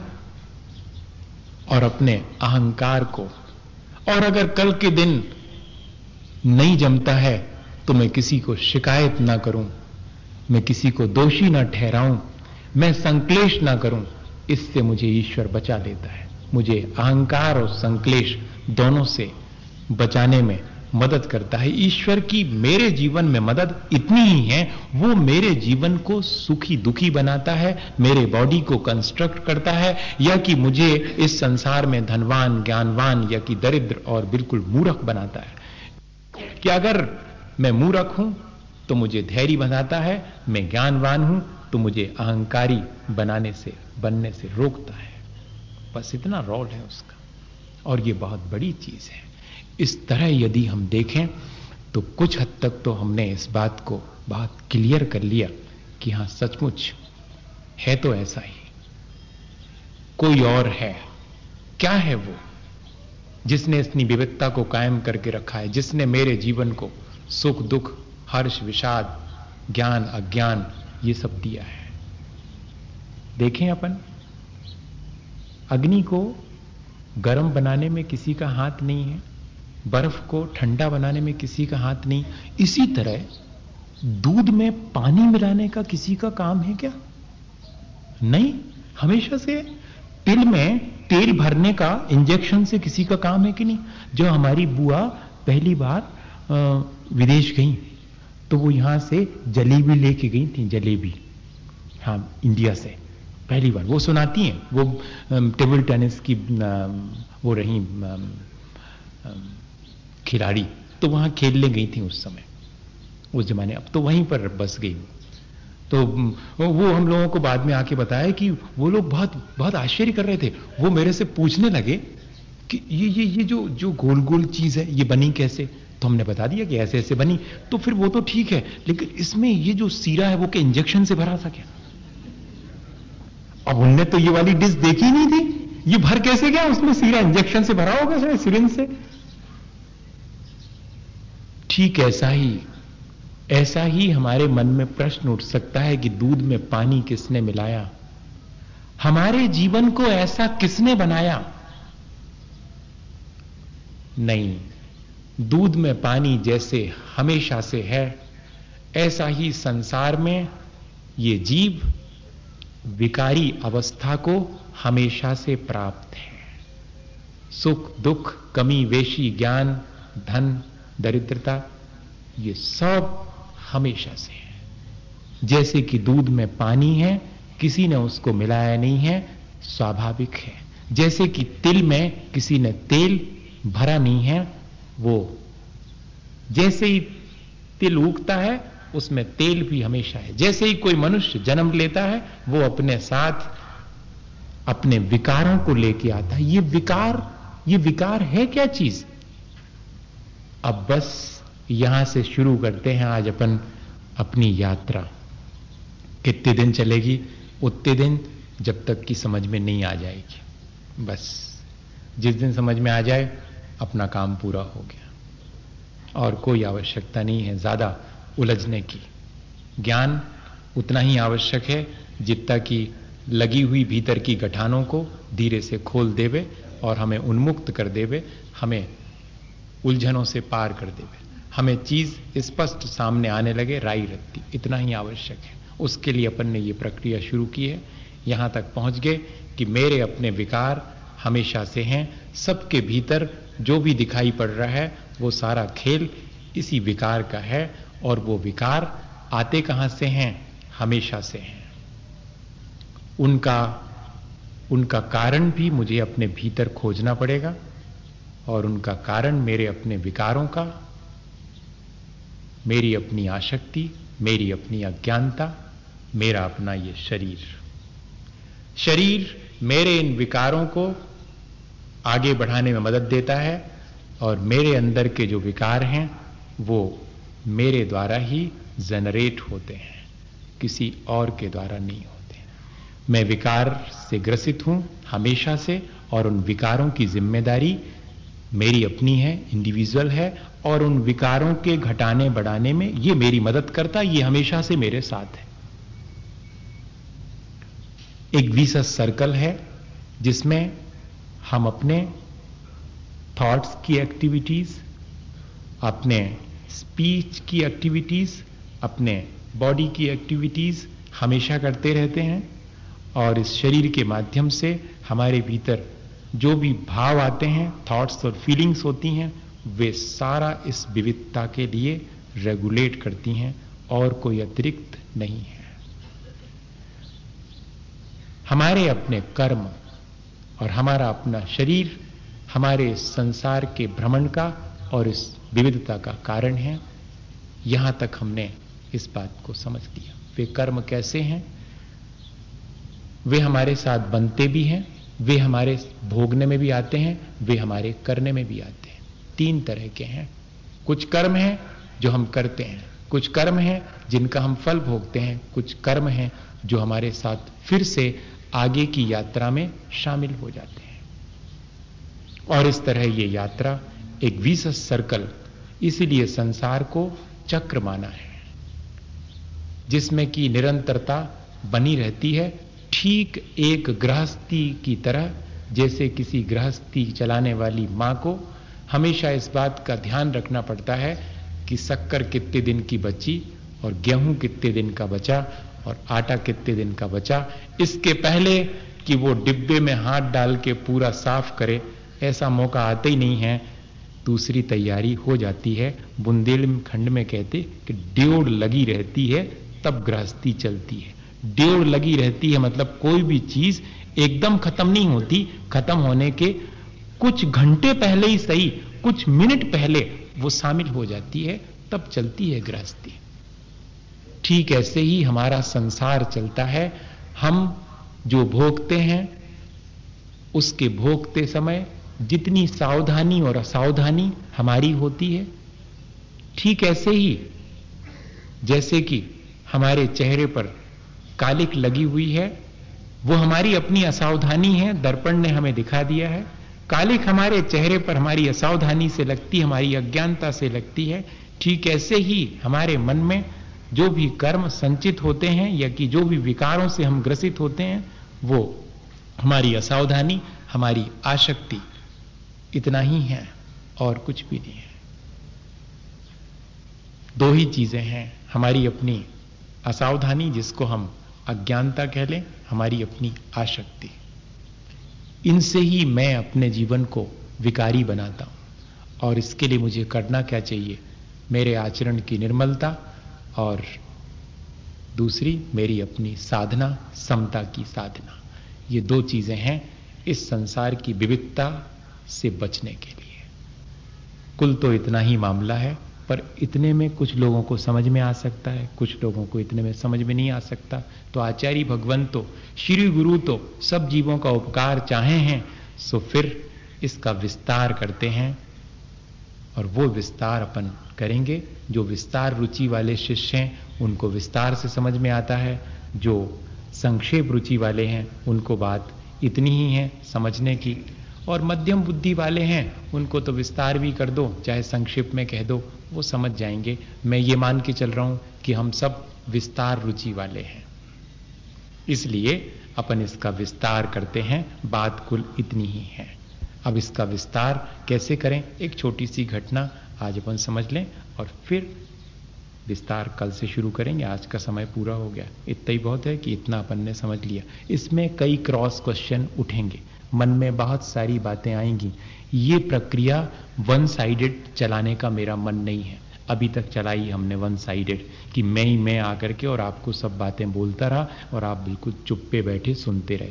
और अपने अहंकार को, और अगर कल के दिन नहीं जमता है तो मैं किसी को शिकायत ना करूं, मैं किसी को दोषी ना ठहराऊं, मैं संक्लेश ना करूं, इससे मुझे ईश्वर बचा लेता है। मुझे अहंकार और संक्लेश दोनों से बचाने में मदद करता है। ईश्वर की मेरे जीवन में मदद इतनी ही है, वो मेरे जीवन को सुखी दुखी बनाता है, मेरे बॉडी को कंस्ट्रक्ट करता है, या कि मुझे इस संसार में धनवान ज्ञानवान या कि दरिद्र और बिल्कुल मूर्ख बनाता है। कि अगर मैं मूर्ख हूं तो मुझे धैर्य बनाता है, मैं ज्ञानवान हूं तो मुझे अहंकारी बनाने से बनने से रोकता है। बस इतना रोल है उसका, और ये बहुत बड़ी चीज है। इस तरह यदि हम देखें तो कुछ हद तक तो हमने इस बात को बहुत क्लियर कर लिया कि हां, सचमुच है तो ऐसा ही, कोई और है। क्या है वो जिसने अपनी विविधता को कायम करके रखा है, जिसने मेरे जीवन को सुख दुख हर्ष विषाद ज्ञान अज्ञान ये सब दिया है? देखें, अपन अग्नि को गर्म बनाने में किसी का हाथ नहीं है, बर्फ को ठंडा बनाने में किसी का हाथ नहीं। इसी तरह दूध में पानी मिलाने का किसी का काम है क्या? नहीं। हमेशा से तिल में तेल भरने का इंजेक्शन से किसी का काम है कि नहीं? जो हमारी बुआ पहली बार आ, विदेश गई तो वो यहां से जलेबी लेके गई थी, जलेबी, हाँ, इंडिया से पहली बार। वो सुनाती हैं, वो टेबल टेनिस की वो रही खिलाड़ी, तो वहां खेलने गई थी उस समय, उस जमाने। अब तो वहीं पर बस गई। तो वो हम लोगों को बाद में आके बताया कि वो लोग बहुत बहुत आश्चर्य कर रहे थे। वो मेरे से पूछने लगे कि ये ये ये जो जो गोल गोल चीज है ये बनी कैसे? तो हमने बता दिया कि ऐसे ऐसे बनी। तो फिर वो तो ठीक है, लेकिन इसमें ये जो सीरा है वो क्या इंजेक्शन से भरा था क्या? अब उनने तो ये वाली डिश देखी नहीं थी, ये भर कैसे गया उसमें सीरा? इंजेक्शन से भरा होगा शायद, सिरिंज से। ठीक ऐसा ही ऐसा ही हमारे मन में प्रश्न उठ सकता है कि दूध में पानी किसने मिलाया? हमारे जीवन को ऐसा किसने बनाया? नहीं, दूध में पानी जैसे हमेशा से है, ऐसा ही संसार में ये जीव विकारी अवस्था को हमेशा से प्राप्त है। सुख दुख कमी वेशी ज्ञान धन दरिद्रता ये सब हमेशा से है। जैसे कि दूध में पानी है, किसी ने उसको मिलाया नहीं है, स्वाभाविक है। जैसे कि तिल में किसी ने तेल भरा नहीं है, वो जैसे ही तिल उगता है उसमें तेल भी हमेशा है। जैसे ही कोई मनुष्य जन्म लेता है वो अपने साथ अपने विकारों को लेके आता है। ये विकार ये विकार है क्या चीज? अब बस यहां से शुरू करते हैं आज अपन अपनी यात्रा। कितने दिन चलेगी? उतने दिन जब तक कि समझ में नहीं आ जाएगी। बस जिस दिन समझ में आ जाए अपना काम पूरा हो गया, और कोई आवश्यकता नहीं है ज्यादा उलझने की। ज्ञान उतना ही आवश्यक है जितना कि लगी हुई भीतर की गठानों को धीरे से खोल देवे और हमें उन्मुक्त कर देवे, हमें उलझनों से पार कर देवे, हमें चीज स्पष्ट सामने आने लगे राई रत्ती। इतना ही आवश्यक है। उसके लिए अपन ने ये प्रक्रिया शुरू की है। यहां तक पहुंच गए कि मेरे अपने विकार हमेशा से हैं। सबके भीतर जो भी दिखाई पड़ रहा है वो सारा खेल इसी विकार का है, और वो विकार आते कहां से हैं? हमेशा से हैं। उनका उनका कारण भी मुझे अपने भीतर खोजना पड़ेगा, और उनका कारण मेरे अपने विकारों का, मेरी अपनी आसक्ति, मेरी अपनी अज्ञानता, मेरा अपना ये शरीर। शरीर मेरे इन विकारों को आगे बढ़ाने में मदद देता है, और मेरे अंदर के जो विकार हैं वो मेरे द्वारा ही जनरेट होते हैं, किसी और के द्वारा नहीं होते। मैं विकार से ग्रसित हूं हमेशा से, और उन विकारों की जिम्मेदारी मेरी अपनी है, इंडिविजुअल है, और उन विकारों के घटाने बढ़ाने में ये मेरी मदद करता, ये हमेशा से मेरे साथ है। एक विशेष सर्कल है जिसमें हम अपने थॉट्स की एक्टिविटीज, अपने स्पीच की एक्टिविटीज, अपने बॉडी की एक्टिविटीज हमेशा करते रहते हैं, और इस शरीर के माध्यम से हमारे भीतर जो भी भाव आते हैं, थॉट्स और फीलिंग्स होती हैं, वे सारा इस विविधता के लिए रेगुलेट करती हैं, और कोई अतिरिक्त नहीं है। हमारे अपने कर्म और हमारा अपना शरीर हमारे संसार के भ्रमण का और इस विविधता का कारण है। यहां तक हमने इस बात को समझ लिया। वे कर्म कैसे हैं? वे हमारे साथ बनते भी हैं, वे हमारे भोगने में भी आते हैं, वे हमारे करने में भी आते हैं। तीन तरह के हैं। कुछ कर्म हैं जो हम करते हैं, कुछ कर्म हैं जिनका हम फल भोगते हैं, कुछ कर्म हैं जो हमारे साथ फिर से आगे की यात्रा में शामिल हो जाते हैं। और इस तरह ये यात्रा एक विशेष सर्कल, इसीलिए संसार को चक्र माना है, जिसमें की निरंतरता बनी रहती है, ठीक एक गृहस्थी की तरह। जैसे किसी गृहस्थी चलाने वाली मां को हमेशा इस बात का ध्यान रखना पड़ता है कि शक्कर कितने दिन की बची, और गेहूं कितने दिन का बचा, और आटा कितने दिन का बचा, इसके पहले कि वो डिब्बे में हाथ डाल के पूरा साफ करे, ऐसा मौका आते ही नहीं है। दूसरी तैयारी हो जाती है। बुंदेलखंड में कहते कि ड्योढ़ लगी रहती है तब गृहस्थी चलती है। ड्योढ़ लगी रहती है मतलब कोई भी चीज एकदम खत्म नहीं होती, खत्म होने के कुछ घंटे पहले ही सही, कुछ मिनट पहले वो शामिल हो जाती है, तब चलती है गृहस्थी। ठीक ऐसे ही हमारा संसार चलता है। हम जो भोगते हैं उसके भोगते समय जितनी सावधानी और असावधानी हमारी होती है, ठीक ऐसे ही जैसे कि हमारे चेहरे पर कालिक लगी हुई है, वो हमारी अपनी असावधानी है, दर्पण ने हमें दिखा दिया है। कालिक हमारे चेहरे पर हमारी असावधानी से लगती, हमारी अज्ञानता से लगती है। ठीक ऐसे ही हमारे मन में जो भी कर्म संचित होते हैं या कि जो भी विकारों से हम ग्रसित होते हैं, वो हमारी असावधानी, हमारी आसक्ति, इतना ही है और कुछ भी नहीं है। दो ही चीजें हैं, हमारी अपनी असावधानी जिसको हम अज्ञानता कह लें, हमारी अपनी आसक्ति। इनसे ही मैं अपने जीवन को विकारी बनाता हूं। और इसके लिए मुझे करना क्या चाहिए? मेरे आचरण की निर्मलता, और दूसरी मेरी अपनी साधना, समता की साधना। ये दो चीजें हैं इस संसार की विविधता से बचने के लिए। कुल तो इतना ही मामला है, पर इतने में कुछ लोगों को समझ में आ सकता है, कुछ लोगों को इतने में समझ में नहीं आ सकता। तो आचार्य भगवान तो, श्री गुरु तो सब जीवों का उपकार चाहे हैं, सो फिर इसका विस्तार करते हैं। और वो विस्तार अपन करेंगे। जो विस्तार रुचि वाले शिष्य हैं उनको विस्तार से समझ में आता है, जो संक्षेप रुचि वाले हैं उनको बात इतनी ही है समझने की, और मध्यम बुद्धि वाले हैं उनको तो विस्तार भी कर दो चाहे संक्षेप में कह दो, वो समझ जाएंगे। मैं ये मान के चल रहा हूं कि हम सब विस्तार रुचि वाले हैं, इसलिए अपन इसका विस्तार करते हैं। बात कुल इतनी ही है। अब इसका विस्तार कैसे करें, एक छोटी सी घटना आज अपन समझ लें और फिर विस्तार कल से शुरू करेंगे। आज का समय पूरा हो गया, इतना ही बहुत है कि इतना अपन ने समझ लिया। इसमें कई क्रॉस क्वेश्चन उठेंगे, मन में बहुत सारी बातें आएंगी। ये प्रक्रिया वन साइडेड चलाने का मेरा मन नहीं है। अभी तक चलाई हमने वन साइडेड कि मैं ही मैं आकर के और आपको सब बातें बोलता रहा और आप बिल्कुल चुप पे बैठे सुनते रहे।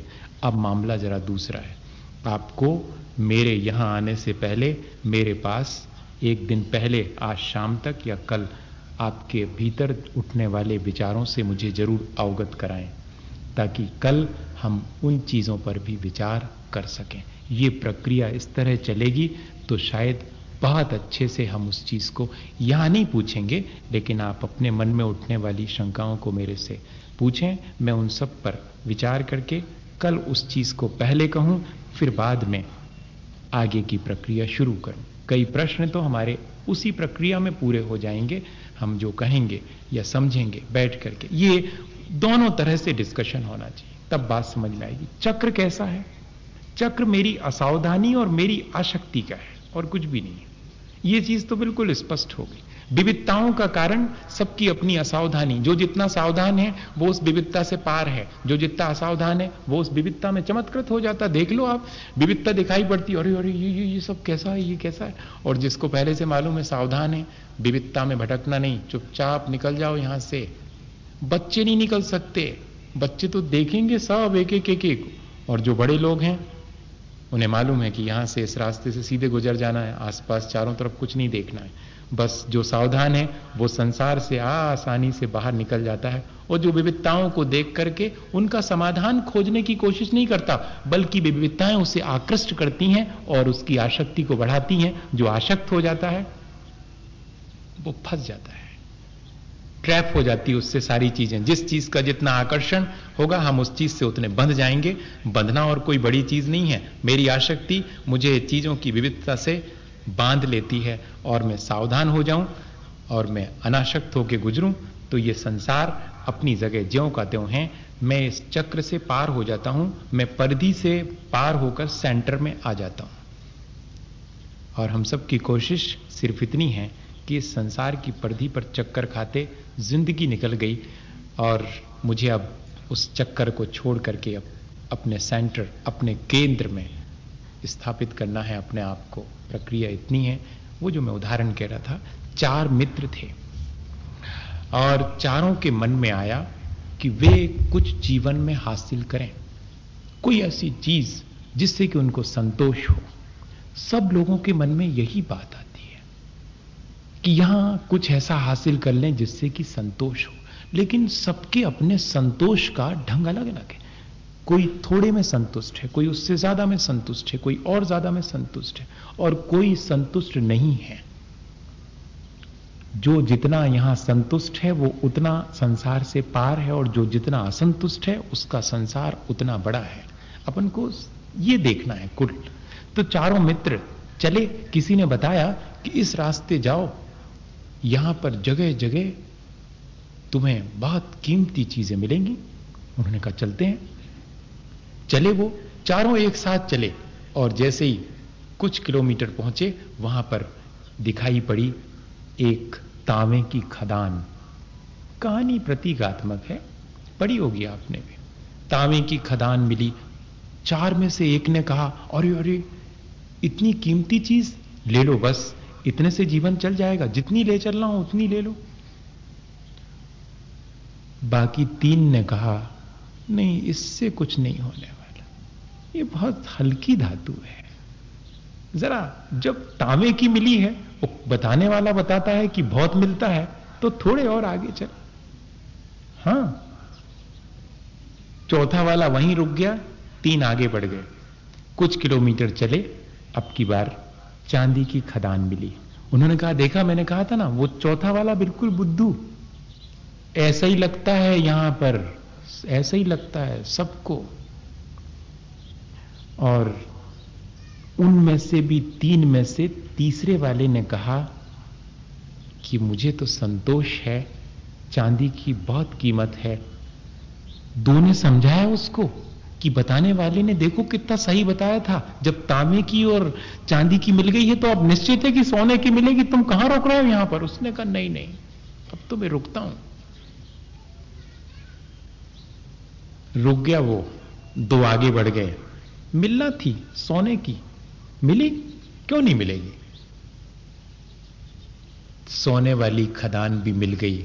अब मामला जरा दूसरा है। आपको मेरे यहां आने से पहले मेरे पास एक दिन पहले, आज शाम तक या कल, आपके भीतर उठने वाले विचारों से मुझे जरूर अवगत कराएं, ताकि कल हम उन चीजों पर भी विचार कर सकें। ये प्रक्रिया इस तरह चलेगी तो शायद बहुत अच्छे से हम उस चीज को यहां नहीं पूछेंगे, लेकिन आप अपने मन में उठने वाली शंकाओं को मेरे से पूछें। मैं उन सब पर विचार करके कल उस चीज को पहले कहूं, फिर बाद में आगे की प्रक्रिया शुरू करूं। कई प्रश्न तो हमारे उसी प्रक्रिया में पूरे हो जाएंगे, हम जो कहेंगे या समझेंगे बैठ करके। ये दोनों तरह से डिस्कशन होना चाहिए, तब बात समझ में आएगी। चक्र कैसा है? चक्र मेरी असावधानी और मेरी आशक्ति का है, और कुछ भी नहीं है। ये चीज तो बिल्कुल स्पष्ट हो गई। विविधताओं का कारण सबकी अपनी असावधानी। जो जितना सावधान है वो उस विविधता से पार है, जो जितना असावधान है वो उस विविधता में चमत्कृत हो जाता। देख लो आप, विविधता दिखाई पड़ती, अरे अरे ये ये ये सब कैसा है, ये कैसा है। और जिसको पहले से मालूम है सावधान है, विविधता में भटकना नहीं, चुपचाप निकल जाओ यहां से। बच्चे नहीं निकल सकते, बच्चे तो देखेंगे सब एक एक एक एक। और जो बड़े लोग हैं उन्हें मालूम है कि यहां से इस रास्ते से सीधे गुजर जाना है, आसपास चारों तरफ कुछ नहीं देखना है। बस जो सावधान है वो संसार से आसानी से बाहर निकल जाता है, और जो विविधताओं को देख करके उनका समाधान खोजने की कोशिश नहीं करता, बल्कि विविधताएं उसे आकृष्ट करती हैं और उसकी आसक्ति को बढ़ाती हैं। जो आसक्त हो जाता है वो फंस जाता है, ट्रैप हो जाती है उससे सारी चीजें। जिस चीज का जितना आकर्षण होगा हम उस चीज से उतने बंध जाएंगे। बंधना और कोई बड़ी चीज नहीं है। मेरी आसक्ति मुझे चीजों की विविधता से बांध लेती है, और मैं सावधान हो जाऊं और मैं अनासक्त होकर गुजरूं तो ये संसार अपनी जगह ज्यों का त्यों है। मैं इस चक्र से पार हो जाता हूं, मैं परिधि से पार होकर सेंटर में आ जाता हूं। और हम सब की कोशिश सिर्फ इतनी है कि इस संसार की परिधि पर चक्कर खाते जिंदगी निकल गई, और मुझे अब उस चक्कर को छोड़ करके अब अपने सेंटर, अपने केंद्र में स्थापित करना है अपने आप को। प्रक्रिया इतनी है। वो जो मैं उदाहरण कह रहा था, चार मित्र थे और चारों के मन में आया कि वे कुछ जीवन में हासिल करें, कोई ऐसी चीज जिससे कि उनको संतोष हो। सब लोगों के मन में यही बात आती है कि यहां कुछ ऐसा हासिल कर लें जिससे कि संतोष हो, लेकिन सबके अपने संतोष का ढंग अलग अलग है। कोई थोड़े में संतुष्ट है, कोई उससे ज्यादा में संतुष्ट है, कोई और ज्यादा में संतुष्ट है, और कोई संतुष्ट नहीं है। जो जितना यहां संतुष्ट है वो उतना संसार से पार है, और जो जितना असंतुष्ट है उसका संसार उतना बड़ा है। अपन को ये देखना है कुल। तो चारों मित्र चले, किसी ने बताया कि इस रास्ते जाओ, यहां पर जगह जगह तुम्हें बहुत कीमती चीजें मिलेंगी। उन्होंने कहा चलते हैं। चले, वो चारों एक साथ चले, और जैसे ही कुछ किलोमीटर पहुंचे वहां पर दिखाई पड़ी एक तांबे की खदान। कहानी प्रतीकात्मक है, पढ़ी होगी आपने भी। तांबे की खदान मिली। चार में से एक ने कहा अरे अरे इतनी कीमती चीज ले लो, बस इतने से जीवन चल जाएगा, जितनी ले चल रहा हूं उतनी ले लो। बाकी तीन ने कहा नहीं, इससे कुछ नहीं होने वाला, ये बहुत हल्की धातु है। जरा जब तांबे की मिली है, वो बताने वाला बताता है कि बहुत मिलता है, तो थोड़े और आगे चल। हां, चौथा वाला वहीं रुक गया, तीन आगे बढ़ गए। कुछ किलोमीटर चले, अब की बार चांदी की खदान मिली। उन्होंने कहा देखा, मैंने कहा था ना, वो चौथा वाला बिल्कुल बुद्धू, ऐसा ही लगता है यहां पर, ऐसा ही लगता है सबको। और उनमें से भी तीन में से तीसरे वाले ने कहा कि मुझे तो संतोष है, चांदी की बहुत कीमत है। दो ने समझाया उसको कि बताने वाले ने देखो कितना सही बताया था, जब तांबे की और चांदी की मिल गई है तो अब निश्चित है कि सोने की मिलेगी, तुम कहां रोक रहे हो यहां पर। उसने कहा नहीं नहीं, अब तो मैं रुकता हूं। रुक गया वो, दो आगे बढ़ गए। मिलना थी सोने की, मिली क्यों नहीं मिलेगी। सोने वाली खदान भी मिल गई।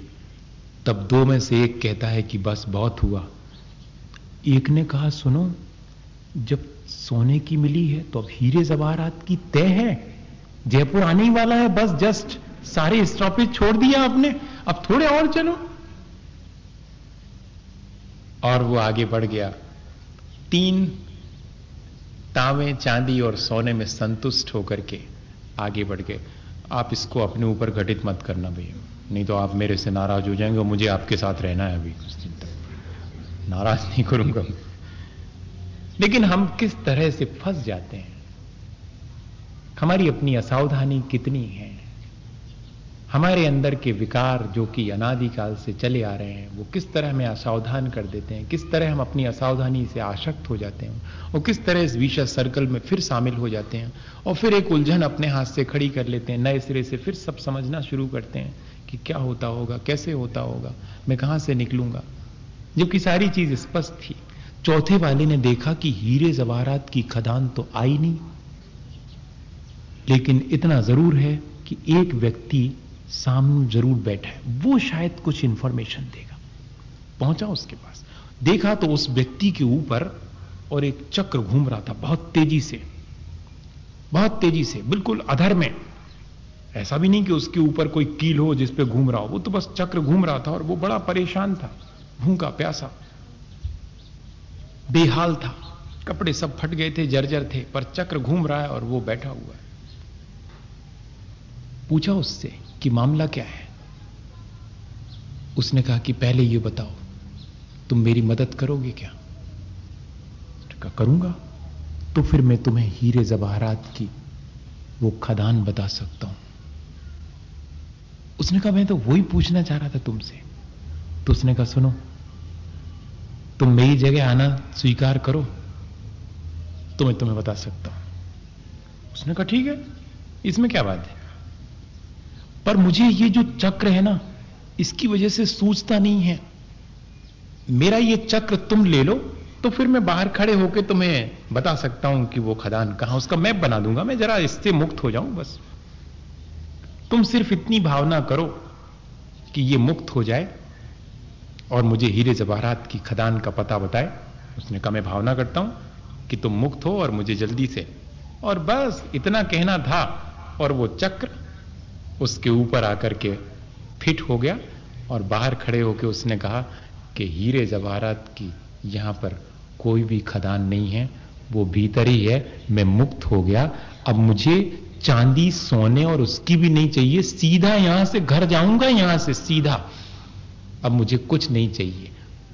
तब दो में से एक कहता है कि बस बहुत हुआ। एक ने कहा सुनो, जब सोने की मिली है तो अब हीरे जवाहरात की तय है। जयपुर आने ही वाला है, बस जस्ट सारे स्टॉपेज छोड़ दिया आपने, अब थोड़े और चलो। और वो आगे बढ़ गया। तीन तांबे, चांदी और सोने में संतुष्ट होकर के आगे बढ़ गए। आप इसको अपने ऊपर घटित मत करना भैया, नहीं तो आप मेरे से नाराज हो जाएंगे और मुझे आपके साथ रहना है अभी कुछ दिन तक। नाराज नहीं करूंगा। लेकिन हम किस तरह से फंस जाते हैं, हमारी अपनी असावधानी कितनी है। हमारे अंदर के विकार जो कि अनादिकाल से चले आ रहे हैं, वो किस तरह हमें असावधान कर देते हैं, किस तरह हम अपनी असावधानी से आसक्त हो जाते हैं और किस तरह इस विशेष सर्कल में फिर शामिल हो जाते हैं और फिर एक उलझन अपने हाथ से खड़ी कर लेते हैं। नए सिरे से फिर सब समझना शुरू करते हैं कि क्या होता होगा, कैसे होता होगा, मैं कहां से निकलूंगा, जबकि सारी चीज स्पष्ट थी। चौथे वाले ने देखा कि हीरे जवाहरात की खदान तो आई नहीं, लेकिन इतना जरूर है कि एक व्यक्ति सामने जरूर बैठा है, वो शायद कुछ इंफॉर्मेशन देगा। पहुंचा उसके पास, देखा तो उस व्यक्ति के ऊपर और एक चक्र घूम रहा था बहुत तेजी से, बहुत तेजी से, बिल्कुल अधर में। ऐसा भी नहीं कि उसके ऊपर कोई कील हो जिस पे घूम रहा हो, वो तो बस चक्र घूम रहा था और वो बड़ा परेशान था, भूखा प्यासा, बेहाल था, कपड़े सब फट गए थे, जर्जर थे, पर चक्र घूम रहा है और वो बैठा हुआ है। पूछा उससे कि मामला क्या है। उसने कहा कि पहले ये बताओ, तुम मेरी मदद करोगे क्या? कहा करूंगा, तो फिर मैं तुम्हें हीरे जवाहरात की वो खदान बता सकता हूं। उसने कहा मैं तो वही पूछना चाह रहा था तुमसे। तो उसने कहा सुनो, तुम मेरी जगह आना स्वीकार करो तो मैं तुम्हें बता सकता हूं। उसने कहा ठीक है, इसमें क्या बात है, पर मुझे ये जो चक्र है ना, इसकी वजह से सूझता नहीं है। मेरा ये चक्र तुम ले लो तो फिर मैं बाहर खड़े होकर तुम्हें बता सकता हूं कि वो खदान कहां, उसका मैप बना दूंगा, मैं जरा इससे मुक्त हो जाऊं बस। तुम सिर्फ इतनी भावना करो कि ये मुक्त हो जाए और मुझे हीरे जवाहरात की खदान का पता बताए। उसने कहा मैं भावना करता हूं कि तुम मुक्त हो और मुझे जल्दी से, और बस इतना कहना था और वो चक्र उसके ऊपर आकर के फिट हो गया और बाहर खड़े होकर उसने कहा कि हीरे जवाहरात की यहां पर कोई भी खदान नहीं है, वो भीतर ही है, मैं मुक्त हो गया। अब मुझे चांदी सोने और उसकी भी नहीं चाहिए, सीधा यहां से घर जाऊंगा, यहां से सीधा, अब मुझे कुछ नहीं चाहिए।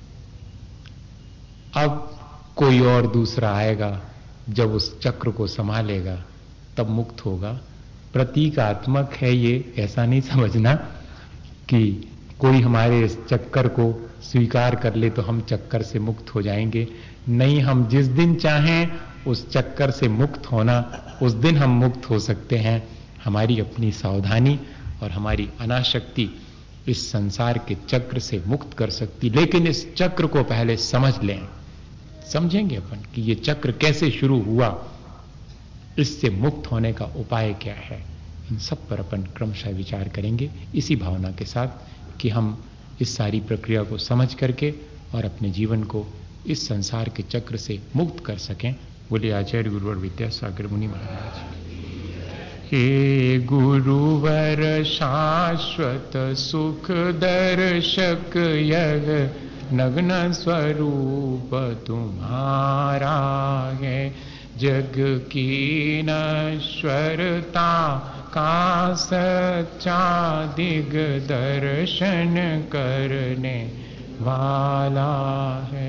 अब कोई और दूसरा आएगा, जब उस चक्र को संभालेगा तब मुक्त होगा। प्रतीकात्मक है ये, ऐसा नहीं समझना कि कोई हमारे इस चक्कर को स्वीकार कर ले तो हम चक्कर से मुक्त हो जाएंगे। नहीं, हम जिस दिन चाहें उस चक्कर से मुक्त होना, उस दिन हम मुक्त हो सकते हैं। हमारी अपनी सावधानी और हमारी अनाशक्ति इस संसार के चक्र से मुक्त कर सकती, लेकिन इस चक्र को पहले समझ लें। समझेंगे अपन कि ये चक्र कैसे शुरू हुआ, इससे मुक्त होने का उपाय क्या है, इन सब पर अपन क्रमशः विचार करेंगे, इसी भावना के साथ कि हम इस सारी प्रक्रिया को समझ करके और अपने जीवन को इस संसार के चक्र से मुक्त कर सकें। बोले आचार्य गुरुवर विद्यासागर मुनि महाराज। हे गुरुवर शाश्वत सुख दर्शक, यह नग्न स्वरूप तुम्हारा है। जग की नश्वरता का सच्चा दिग्दर्शन करने वाला है।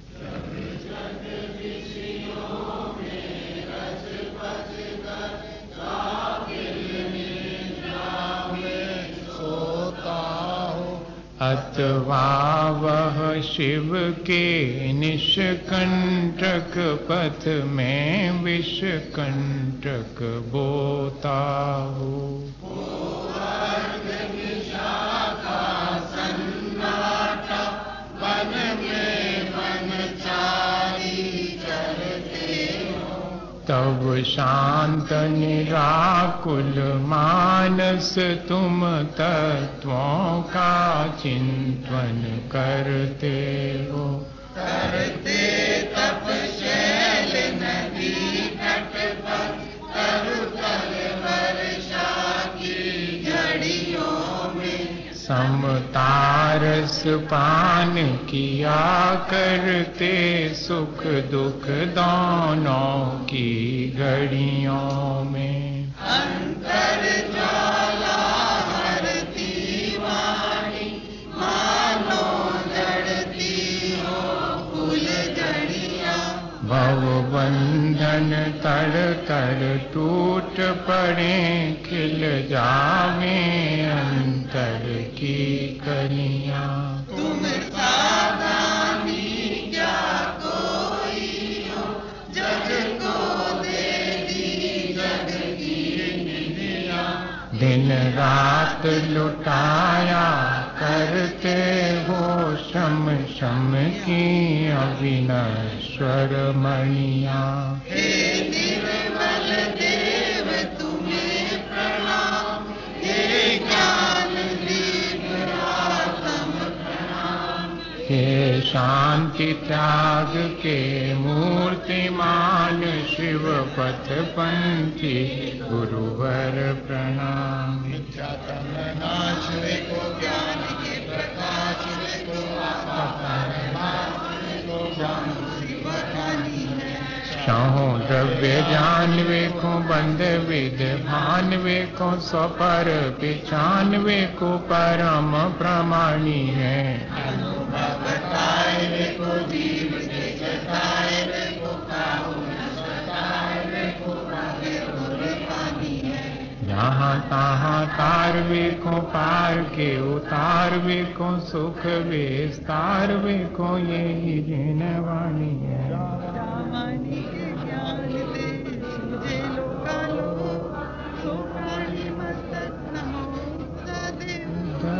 अथवा वह शिव के निष्कंटक पथ में विषकंटक बोता हो। वन में वनचारी चरते हो, तब शांत निराकुल मानस तुम तत्वों का चिंतन करते हो। करते तपशैल रस पान किया करते सुख दुख दोनों की घड़ियों में। अंतर ज्वाला हरती वाणी मानो जड़ती हो फूलझड़ियाँ। भव बंधन तर तर टूट पड़े खिल जावे अंतर की कलियाँ। तुम सावधानी क्या कोई हो जग को दे दी जग की निधियाँ। दिन रात लुटाया करते हो शम शम की अविनश्वर मणियाँ। हे निर्मल देव तुम्हें प्रणाम, हे ज्ञान दीप आत्म प्रणाम। हे शांति त्याग के मूर्तिमान शिव पथ पंथी गुरुवर प्रणाम। मिथ्यातम नाश को ज्ञान के प्रकाश को ज्ञान शिव खानी है। सहो द्रव्य जानवे को बंद विद भानवे को स्वपर पिछानवे को परम प्रमाणी है। अनुभवताए को जीव के जताए को काहू न सताए को पावे और पानी है। जहाँ तहाँ तारवे को पार के उतारवे को सुख विस्तारवे को यही जिनवाणी है। वाणी के ज्ञान दे सूझे लोकालो सो प्राणी मस्तक न हो सदैव।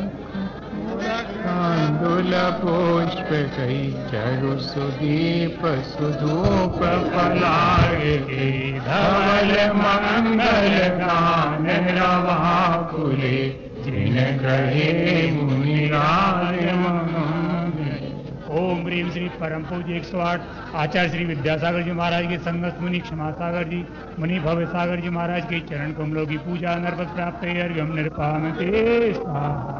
कांदुल पुष्प कई चरु सुदीप सुधूप फलाए धवल मंगल गान रवा कुले जिन कहे मुनिराज महान। ओम ह्रीम श्री परम पूज्य एक सौ आठ आचार्य श्री विद्यासागर जी महाराज के संगत मुनि क्षमा सागर जी मुनि भव्य सागर जी महाराज के चरण कमलों की पूजा नर्पत प्राप्त अर्घ्यम निर्पाम ते स्वाहा।